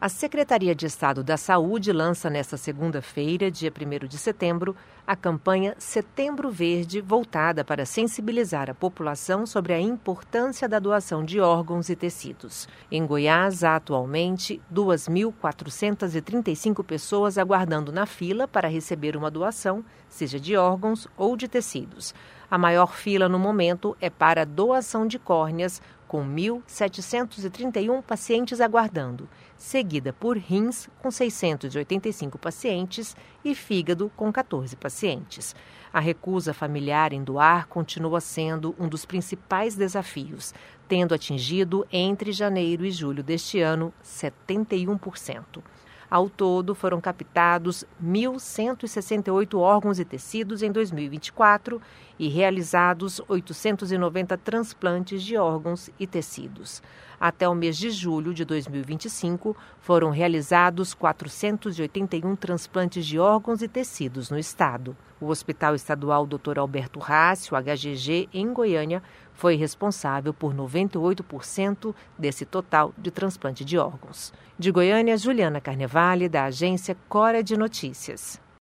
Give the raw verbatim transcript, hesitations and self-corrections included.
A Secretaria de Estado da Saúde lança nesta segunda-feira, dia primeiro de setembro, a campanha Setembro Verde, voltada para sensibilizar a população sobre a importância da doação de órgãos e tecidos. Em Goiás, há atualmente duas mil quatrocentas e trinta e cinco pessoas aguardando na fila para receber uma doação, seja de órgãos ou de tecidos. A maior fila no momento é para a doação de córneas, com mil setecentos e trinta e um pacientes aguardando, seguida por rins, com seiscentos e oitenta e cinco pacientes, e fígado, com quatorze pacientes. A recusa familiar em doar continua sendo um dos principais desafios, tendo atingido, entre janeiro e julho deste ano, setenta e um por cento. Ao todo, foram captados mil cento e sessenta e oito órgãos e tecidos em dois mil e vinte e quatro e realizados oitocentos e noventa transplantes de órgãos e tecidos. Até o mês de julho de dois mil e vinte e cinco, foram realizados quatrocentos e oitenta e um transplantes de órgãos e tecidos no estado. O Hospital Estadual doutor Alberto Rácio, H G G, em Goiânia, foi responsável por noventa e oito por cento desse total de transplante de órgãos. De Goiânia, Juliana Carnevale, da agência Cora de Notícias.